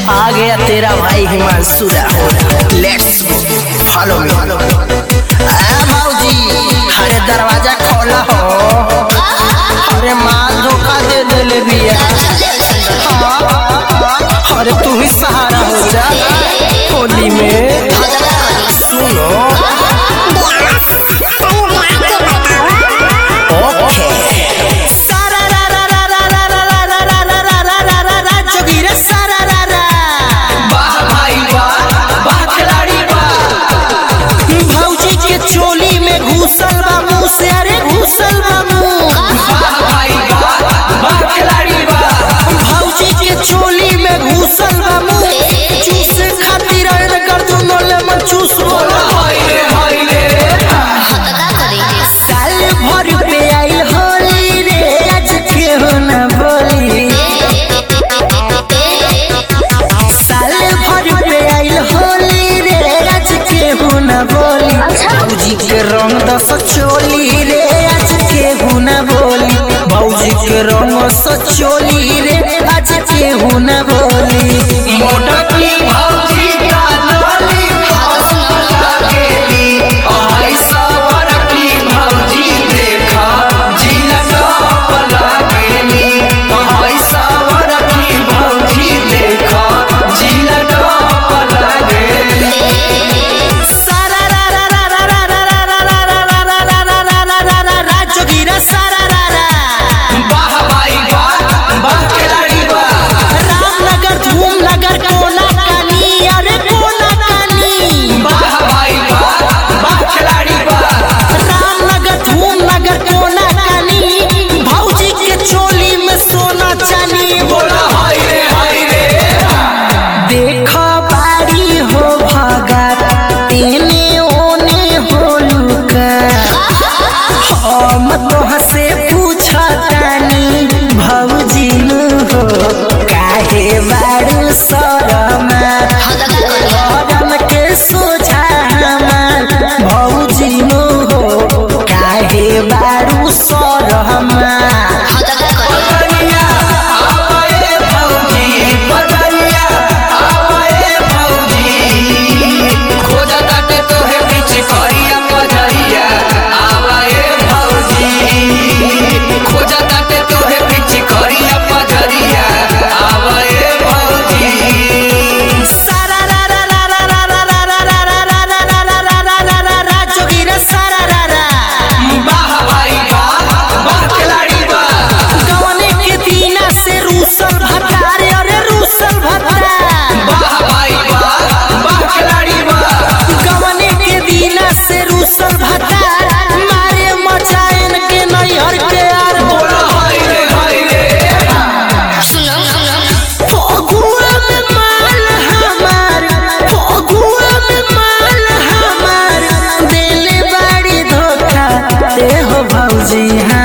आ गया तेरा भाई Himanshu Rahul. Let's go, follow me. भाऊजी अरे दरवाजा खोला हो, अरे माल धोखा दे देले बिया। अरे तू ही सहारा हो जा होली में। सुनो चोली में घुसल बा मुंह से, अरे घुसल बा मुंह। भौजी के चोली में घुसल बा मुंह, चूस खातिर कर दोनों लेमन चूस बोला। साल भर पे आई होली रे, आज केहू ना बोली। साल भर पे आई होली रे, आज केहू ना बोली। भौजी के रंग दस चोली रे, आज केहू ना बोली। भौजी के रंग स चोली रे, आज केहू ना बोली। मोटकी भौजी का लाली लागेली, आई सवर की भौजी देखा जिलक लागेली। आई सवर की भौजी देखा जिलक लागेली। से पूछा तानी भौजी नु हो, काहे बारू शरमा गरम के सोझा हमार। भौजी नु हो, काहे बारू शरमा। भौजी